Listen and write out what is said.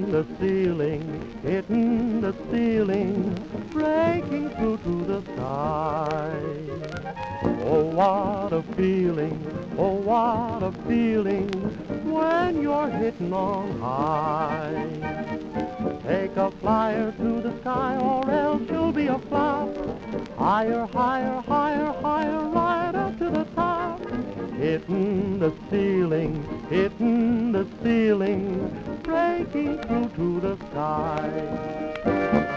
the ceiling, hitting the ceiling, breaking through to the sky. Oh, what a feeling, oh, what a feeling, when you're hitting on high. Take a flyer to the sky, or else you'll be a flop. Higher, higher, higher, higher, right up to the top. Hitting the ceiling, hitting the ceiling, breaking through to the sky.